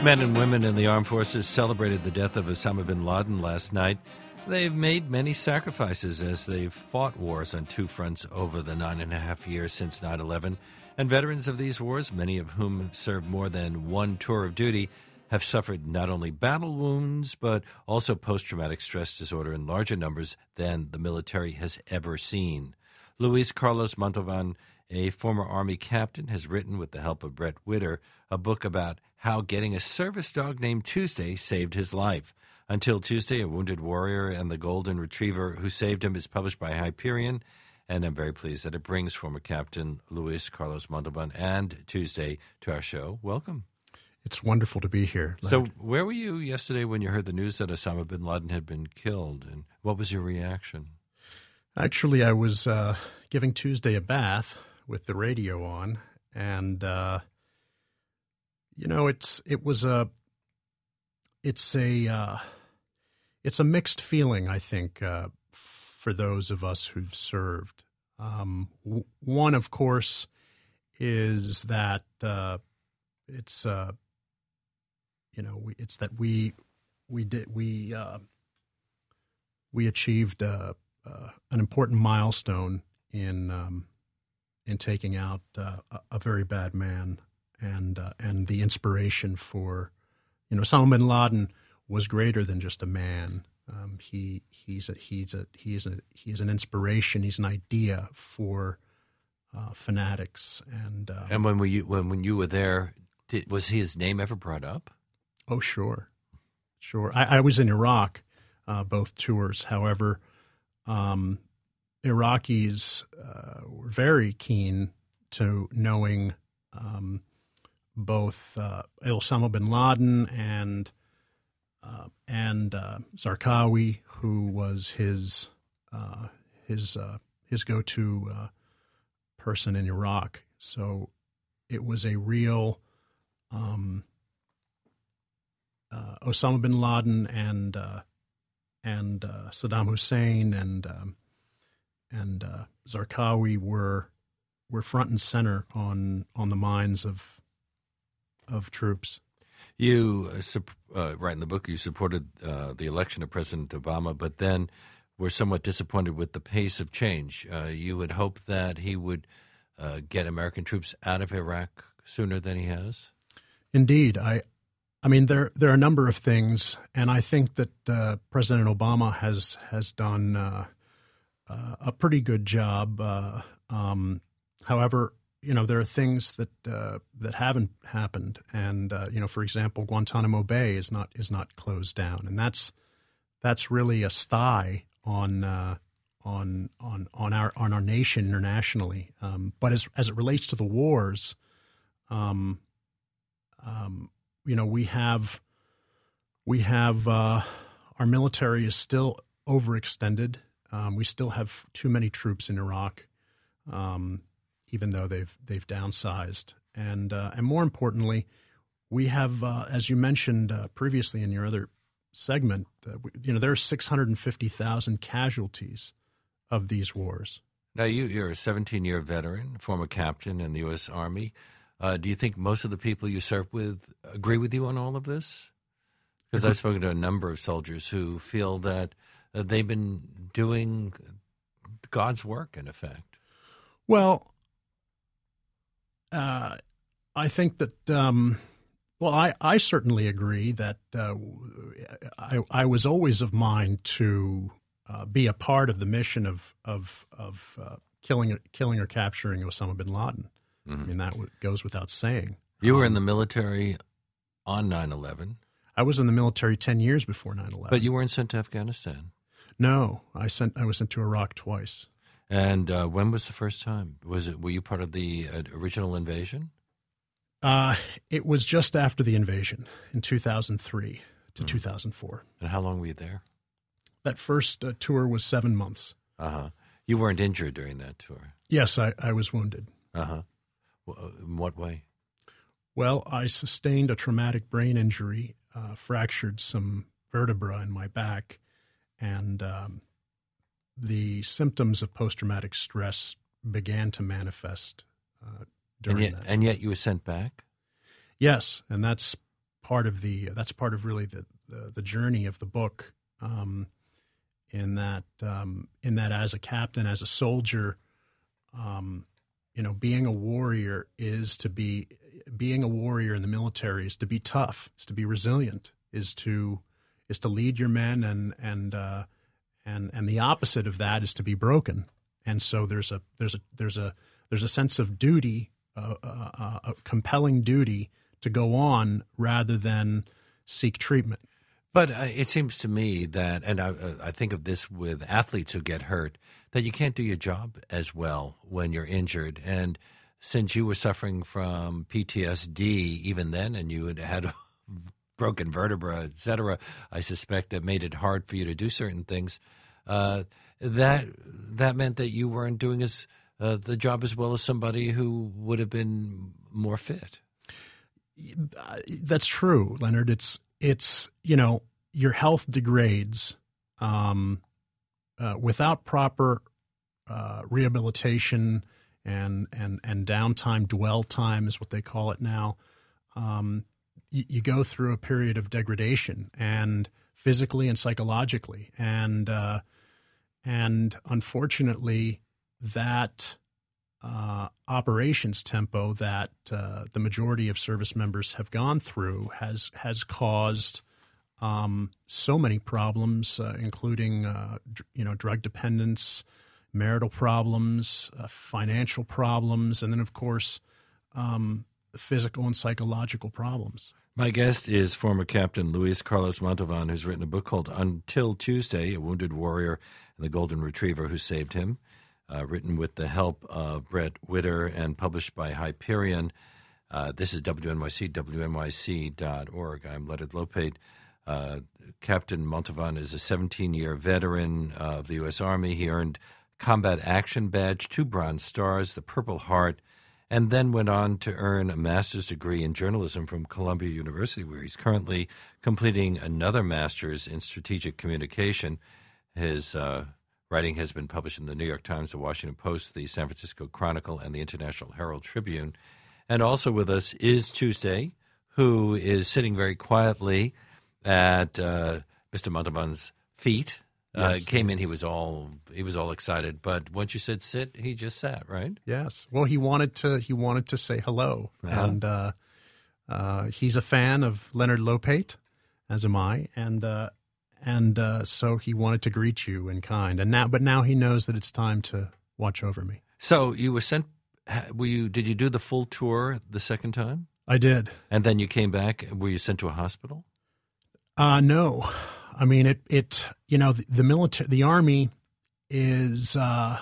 Men and women in the armed forces celebrated the death of Osama bin Laden last night. They've made many sacrifices as they've fought wars on two fronts over the 9.5 years since 9/11. And veterans of these wars, many of whom served more than one tour of duty, have suffered not only battle wounds, but also post-traumatic stress disorder in larger numbers than the military has ever seen. Luis Carlos Montalban, a former Army captain, has written, with the help of Brett Witter, a book about how getting a service dog named Tuesday saved his life. Until Tuesday, A Wounded Warrior and the Golden Retriever Who Saved Him is published by Hyperion, and I'm very pleased that it brings former Captain Luis Carlos Montalban and Tuesday to our show. Welcome. It's wonderful to be here, Leonard. So where were you yesterday when you heard the news that Osama bin Laden had been killed, and what was your reaction? Actually, I was giving Tuesday a bath with the radio on, and it's a mixed feeling, I think, for those of us who've served. One, of course, is that it's that we achieved an important milestone in taking out a very bad man, and the inspiration for, Osama bin Laden was greater than just a man. He's an inspiration. He's an idea for fanatics. And when you were there, was his name ever brought up? Oh, sure. I was in Iraq, both tours. However, Iraqis were very keen to knowing both Osama bin Laden and Zarqawi, who was his go-to person in Iraq. So it was a real Osama bin Laden and Saddam Hussein and Zarqawi were front and center on the minds of troops. You write in the book you supported the election of President Obama, but then were somewhat disappointed with the pace of change. You would hope that he would get American troops out of Iraq sooner than he has? Indeed. I mean, there are a number of things, and I think that President Obama has done a pretty good job. However, there are things that haven't happened, and for example, Guantanamo Bay is not closed down, and that's really a sty on our nation internationally. But as it relates to the wars, we have our military is still overextended. We still have too many troops in Iraq, even though they've downsized, and more importantly, we have, as you mentioned previously in your other segment, there are 650,000 casualties of these wars. Now, you're a 17-year veteran, former captain in the U.S. Army. Do you think most of the people you served with agree with you on all of this? Because I've spoken to a number of soldiers who feel that they've been doing God's work, in effect. Well, I think that, I certainly agree that I was always of mind to be a part of the mission of killing or capturing Osama bin Laden. Mm-hmm. I mean, that goes without saying. You were in the military on 9/11. I was in the military 10 years before 9/11. But you weren't sent to Afghanistan. No, I was sent to Iraq twice. And when was the first time? Were you part of the original invasion? It was just after the invasion in 2003 to 2004. And how long were you there? That first tour was 7 months. Uh-huh. You weren't injured during that tour? Yes, I was wounded. Uh-huh. In what way? Well, I sustained a traumatic brain injury, fractured some vertebra in my back, and the symptoms of post-traumatic stress began to manifest during that. And yet you were sent back? Yes, and that's part of really the journey of the book. In that as a captain, as a soldier, being a warrior being a warrior in the military is to be tough, is to be resilient, is to lead your men, and the opposite of that is to be broken. And so there's a sense of duty, a compelling duty to go on rather than seek treatment. But it seems to me that, and I think of this with athletes who get hurt, that you can't do your job as well when you're injured. And since you were suffering from PTSD even then, and you had a broken vertebra, et cetera, I suspect that made it hard for you to do certain things. That meant that you weren't doing the job as well as somebody who would have been more fit. That's true, Leonard. It's your health degrades without proper rehabilitation and downtime, dwell time is what they call it now. You go through a period of degradation, and physically and psychologically, and unfortunately, that operations tempo that the majority of service members have gone through has caused so many problems, including drug dependence, marital problems, financial problems, and then of course physical and psychological problems. My guest is former Captain Luis Carlos Montalvan, who's written a book called Until Tuesday, A Wounded Warrior and the Golden Retriever Who Saved Him. Written with the help of Brett Witter and published by Hyperion. This is WNYC, WNYC.org. I'm Leonard Lopate. Captain Montalvan is a 17-year veteran of the U.S. Army. He earned Combat Action Badge, 2 Bronze Stars, the Purple Heart, and then went on to earn a master's degree in journalism from Columbia University, where he's currently completing another master's in strategic communication. His writing has been published in the New York Times, the Washington Post, the San Francisco Chronicle, and the International Herald Tribune. And also with us is Tuesday, who is sitting very quietly at Mr. Montalvan's feet. Yes. Came in, he was all excited, but once you said sit, he just sat, right? Yes. Well, he wanted to say hello, and he's a fan of Leonard Lopate, as am I, and so he wanted to greet you in kind. But now he knows that it's time to watch over me. So you were sent. Did you do the full tour the second time? I did. And then you came back. Were you sent to a hospital? No. I mean, the military, the Army is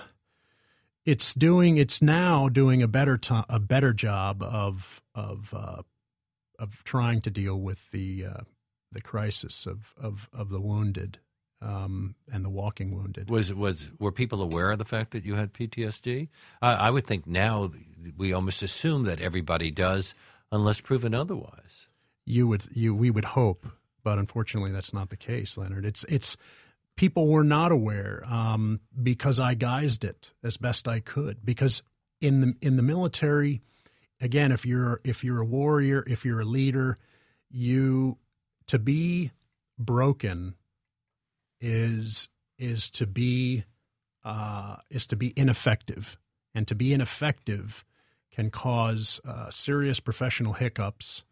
it's now doing a better job of trying to deal with the crisis of the wounded and the walking wounded. Were people aware of the fact that you had PTSD? I would think now we almost assume that everybody does, unless proven otherwise. We would hope, but unfortunately, that's not the case, Leonard. It's people were not aware because I guised it as best I could. Because in the military, again, if you're a warrior, if you're a leader, to be broken is to be ineffective, and to be ineffective can cause serious professional hiccups.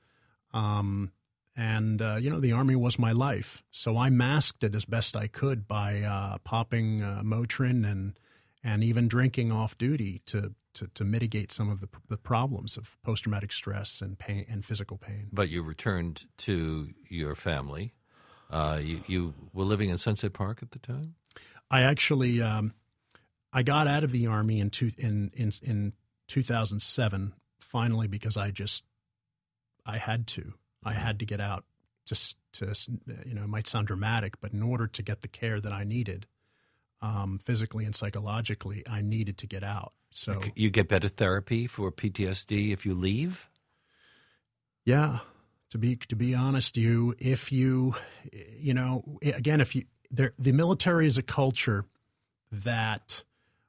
The Army was my life, so I masked it as best I could by popping Motrin and even drinking off duty to mitigate some of the problems of post-traumatic stress and pain and physical pain. But you returned to your family. You were living in Sunset Park at the time? I actually I got out of the Army in 2007 finally, because I had to get out. Just to it might sound dramatic, but in order to get the care that I needed, physically and psychologically, I needed to get out. So you get better therapy for PTSD if you leave? Yeah, to be honest, the military is a culture that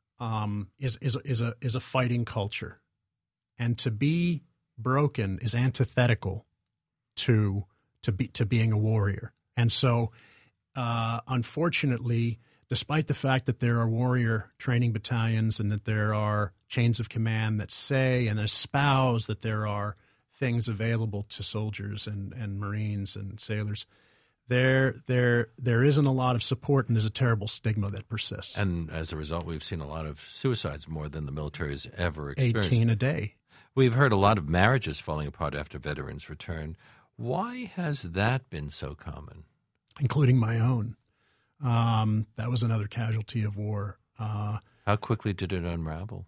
is a fighting culture, and to be broken is antithetical to to being a warrior. And so, unfortunately, despite the fact that there are warrior training battalions and that there are chains of command that say and espouse that there are things available to soldiers and Marines and sailors, there isn't a lot of support, and there's a terrible stigma that persists. And as a result, we've seen a lot of suicides, more than the military has ever experienced. 18 a day. We've heard a lot of marriages falling apart after veterans return. Why has that been so common? Including my own. That was another casualty of war. How quickly did it unravel?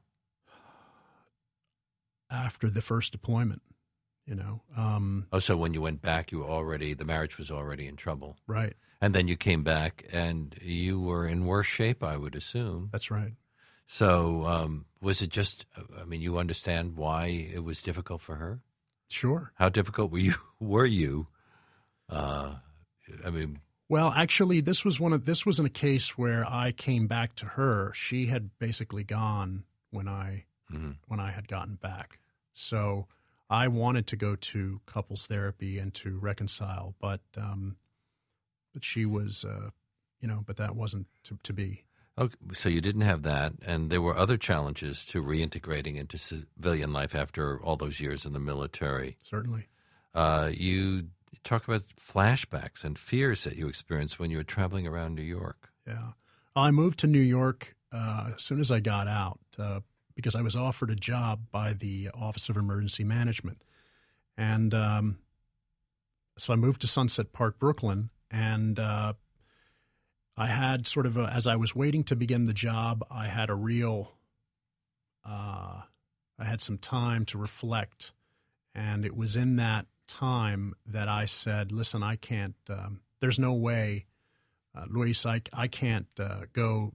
After the first deployment, So when you went back, the marriage was already in trouble. Right. And then you came back, and you were in worse shape, I would assume. That's right. So was it just, you understand why it was difficult for her? Sure. How difficult were you? Well, actually, this was in a case where I came back to her. She had basically gone when I had gotten back. So I wanted to go to couples therapy and to reconcile, but she was, but that wasn't to be. Okay, so you didn't have that, and there were other challenges to reintegrating into civilian life after all those years in the military. Certainly. You talk about flashbacks and fears that you experienced when you were traveling around New York. Yeah. I moved to New York as soon as I got out because I was offered a job by the Office of Emergency Management. And so I moved to Sunset Park, Brooklyn, and I had sort of as I was waiting to begin the job, I had I had some time to reflect, and it was in that time that I said, listen, I can't, there's no way, Luis, I can't go,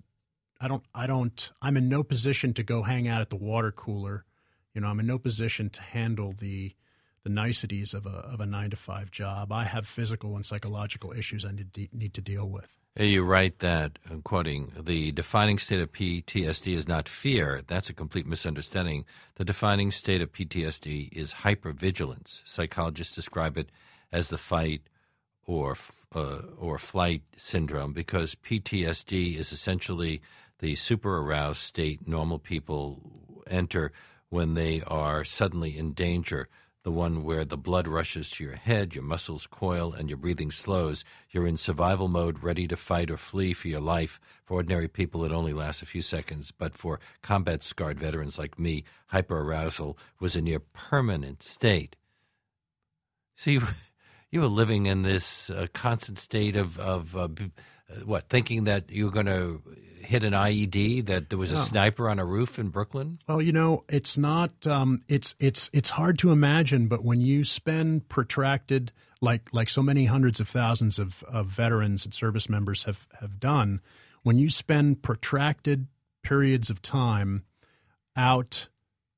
I'm in no position to go hang out at the water cooler. I'm in no position to handle the niceties of a 9-to-5 job. I have physical and psychological issues I need to deal with. You write that, I'm quoting, the defining state of PTSD is not fear. That's a complete misunderstanding. The defining state of PTSD is hypervigilance. Psychologists describe it as the fight or flight syndrome because PTSD is essentially the super aroused state normal people enter when they are suddenly in danger. The one where the blood rushes to your head, your muscles coil, and your breathing slows. You're in survival mode, ready to fight or flee for your life. For ordinary people, it only lasts a few seconds. But for combat-scarred veterans like me, hyperarousal was a near permanent state. So you were living in this constant state of thinking that you were going to hit an IED, that there was a sniper on a roof in Brooklyn? Well, it's not. It's hard to imagine, but when you spend protracted, like so many hundreds of thousands of veterans and service members have done, when you spend protracted periods of time out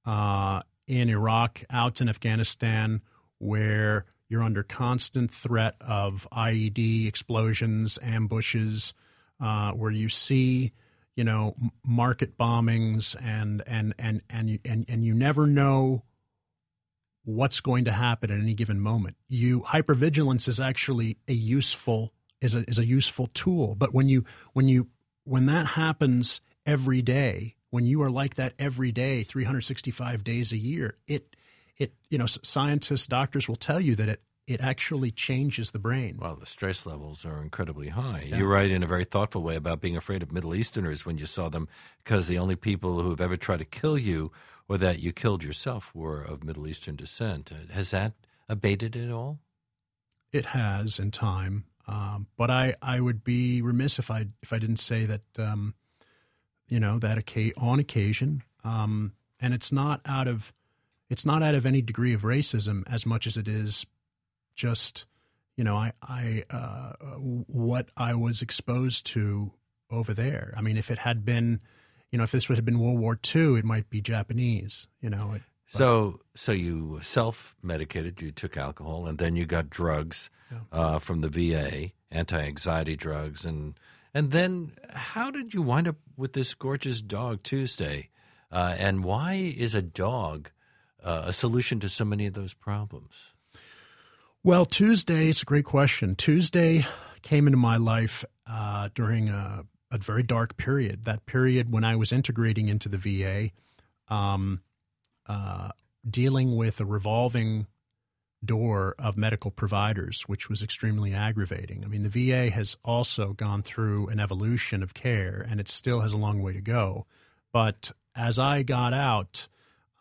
in Iraq, out in Afghanistan, where you're under constant threat of IED explosions, ambushes, where you see, market bombings, and you never know what's going to happen at any given moment. Hypervigilance is actually a useful tool, but when that happens every day, when you are like that every day, 365 days a year, scientists, doctors will tell you that it actually changes the brain. Well, the stress levels are incredibly high. Yeah. You write in a very thoughtful way about being afraid of Middle Easterners when you saw them because the only people who have ever tried to kill you or that you killed yourself were of Middle Eastern descent. Has that abated at all? It has in time, but I would be remiss if I didn't say that that on occasion, and it's not out of any degree of racism as much as it is just, what I was exposed to over there. I mean, if it had been, if this would have been World War II, it might be Japanese, So you self-medicated, you took alcohol, and then you got drugs from the VA, anti-anxiety drugs. And then how did you wind up with this gorgeous dog, Tuesday? And why is a dog a solution to so many of those problems? Well, Tuesday, it's a great question. Tuesday came into my life during a very dark period, that period when I was integrating into the VA, dealing with a revolving door of medical providers, which was extremely aggravating. I mean, the VA has also gone through an evolution of care, and it still has a long way to go. But as I got out,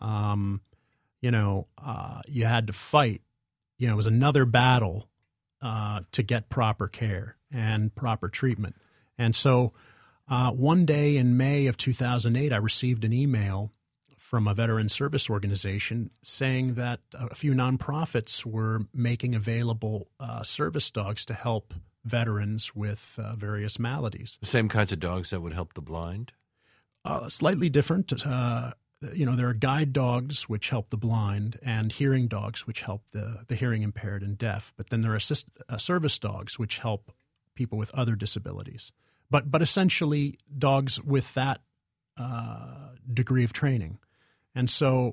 you had to fight. It was another battle to get proper care and proper treatment. And so one day in May of 2008, I received an email from a veteran service organization saying that a few nonprofits were making available service dogs to help veterans with various maladies. The same kinds of dogs that would help the blind? Slightly different. There are guide dogs which help the blind and hearing dogs which help the hearing impaired and deaf. But then there are service dogs which help people with other disabilities. But essentially dogs with that degree of training. And so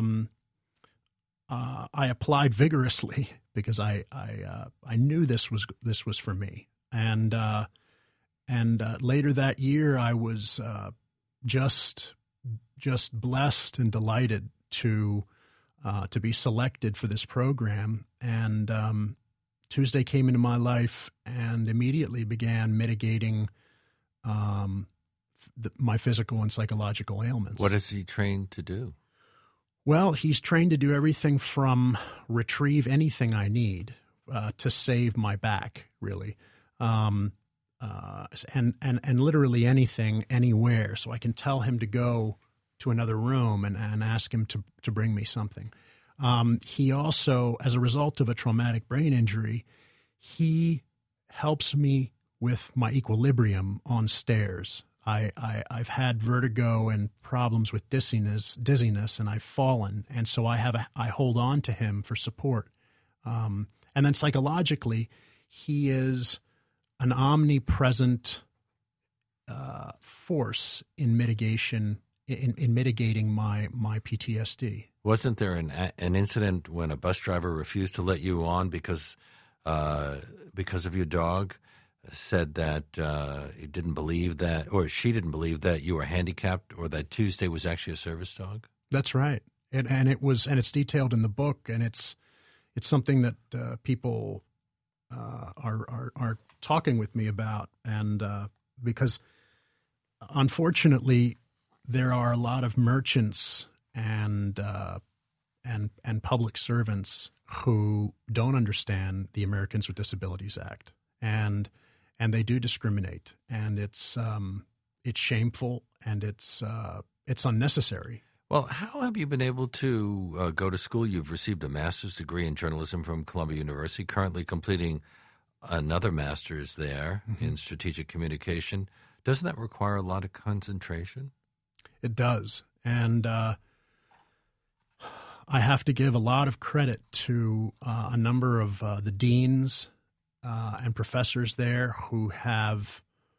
I applied vigorously because I knew this was for me. And later that year, I was just blessed and delighted to be selected for this program. And Tuesday came into my life and immediately began mitigating my physical and psychological ailments. What is he trained to do? Well, he's trained to do everything from retrieve anything I need to save my back, really, and literally anything, anywhere. So I can tell him to go to another room and ask him to bring me something. He also, as a result of a traumatic brain injury, he helps me with my equilibrium on stairs. I've had vertigo and problems with dizziness, and I've fallen, and so I hold on to him for support. And then psychologically, he is an omnipresent force in mitigation, in mitigating my PTSD. Wasn't there an incident when a bus driver refused to let you on because of your dog? Said that he didn't believe that, or she didn't believe that you were handicapped, or that Tuesday was actually a service dog? That's right, and it's detailed in the book, and it's something that people are talking with me about, and because unfortunately there are a lot of merchants and public servants who don't understand the Americans with Disabilities Act, and they do discriminate, and it's shameful, and it's unnecessary. Well, how have you been able to go to school? You've received a master's degree in journalism from Columbia University, currently completing another master's there in strategic communication. Doesn't that require a lot of concentration? It does, and I have to give a lot of credit to a number of the deans and professors there who have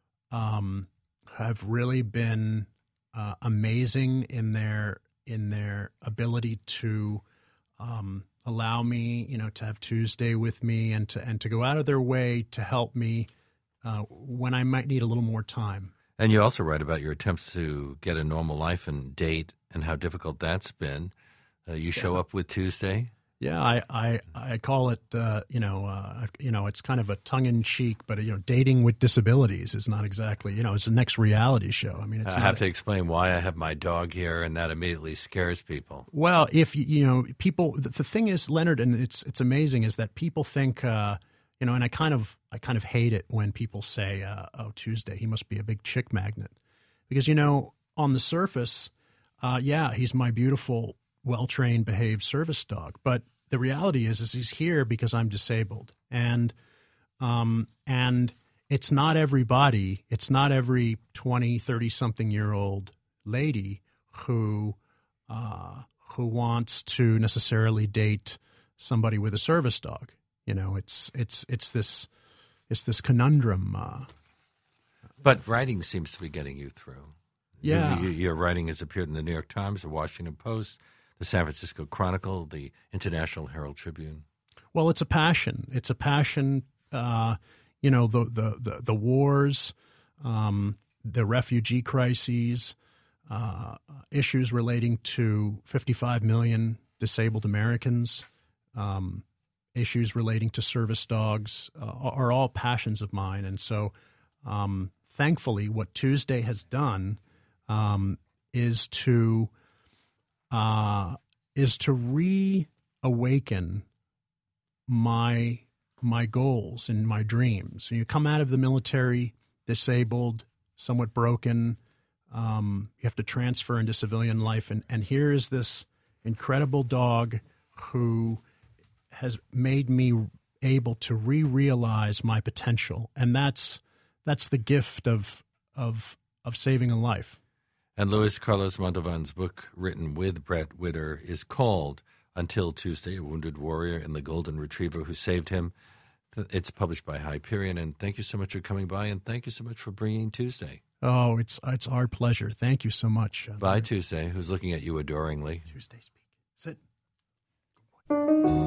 really been amazing in their ability to allow me, to have Tuesday with me and to go out of their way to help me when I might need a little more time. And you also write about your attempts to get a normal life and date and how difficult that's been. You show up with Tuesday. Yeah, I call it, it's kind of a tongue-in-cheek, but, dating with disabilities is not exactly, it's the next reality show. I mean, I have to explain why I have my dog here, and that immediately scares people. Well, if, people, the thing is, Leonard, and it's amazing, is that people think, and I kind of hate it when people say, oh, Tuesday, he must be a big chick magnet. Because, on the surface, he's my beautiful, well-trained, behaved service dog. But the reality is he's here because I'm disabled. And it's not everybody, it's not every 20, 30-something-year-old lady who wants to necessarily date somebody with a service dog. It's this conundrum. But writing seems to be getting you through. Yeah. Your writing has appeared in the New York Times, the Washington Post, the San Francisco Chronicle, the International Herald Tribune. Well, it's a passion. It's a passion. The wars, the refugee crises, issues relating to 55 million disabled Americans, issues relating to service dogs are all passions of mine. And so, thankfully, what Tuesday has done is to reawaken my goals and my dreams. You come out of the military disabled, somewhat broken. You have to transfer into civilian life, and here is this incredible dog who has made me able to realize my potential, and that's the gift of saving a life. And Luis Carlos Montalban's book, written with Brett Witter, is called Until Tuesday, A Wounded Warrior and the Golden Retriever Who Saved Him. It's published by Hyperion, and thank you so much for coming by, and thank you so much for bringing Tuesday. Oh, it's our pleasure. Thank you so much. Bye, Tuesday, who's looking at you adoringly. Tuesday, speak. Sit.